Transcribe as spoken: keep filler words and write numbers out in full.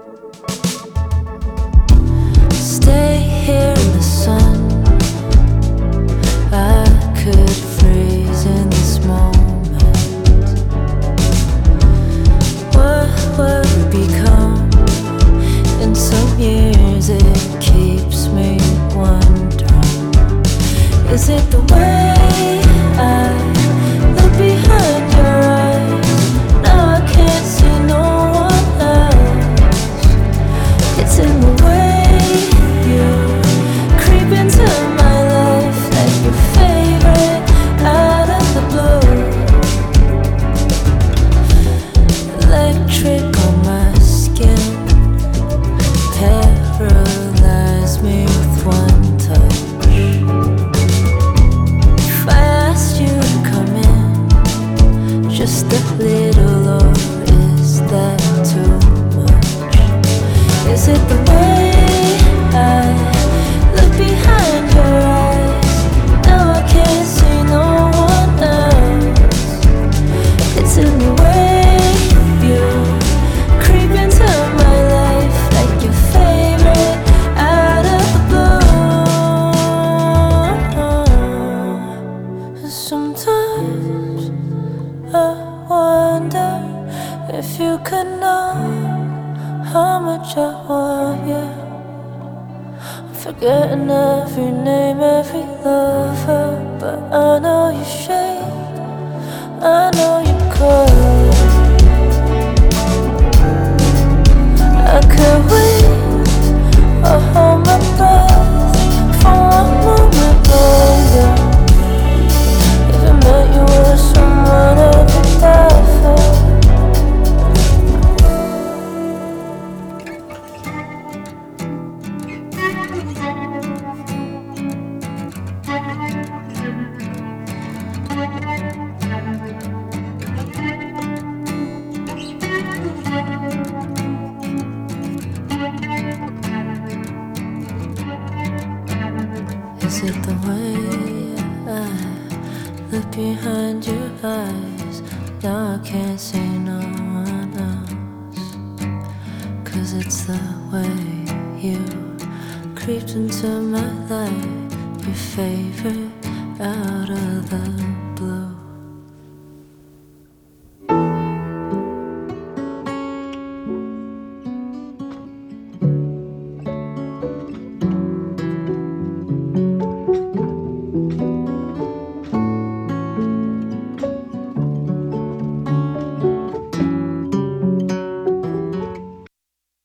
Stay here in the sun. I could freeze in this moment. What will we become in some years? It keeps me wondering. Is it the way I look behind your eyes? Now I can't see no one else. It's in the way you creep into my life like your favorite out of the blue. Electric on my skin, paralyze me with one touch. If I asked you to come in just a little, or is that too much? Is it the way I look behind your eyes? Now I can't see no one else. It's in the way you creep into my life like your favorite out of the blue. Sometimes I wonder if you could know how much I want you. I'm forgetting every name, every lover, but I know you shake, I know you could. I could wait or hold my breath for one moment longer. If I met you were someone I could die for. Is it the way I look behind your eyes? Now I can't see no one else. 'Cause it's the way you creeped into my life, your favorite out of the